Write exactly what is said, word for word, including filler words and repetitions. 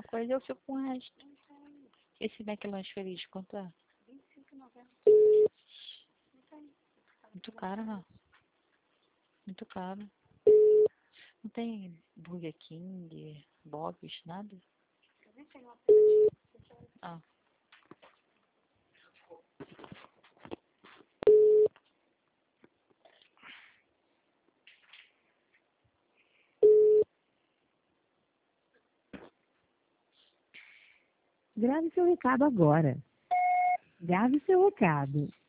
coisa, eu fico com o resto. Esse McLanche Feliz, quanto é? vinte e cinco e noventa. Muito caro, não? Muito caro. Não tem Burger King, Bob's, nada? Ah. Grave seu recado agora. Grave seu recado.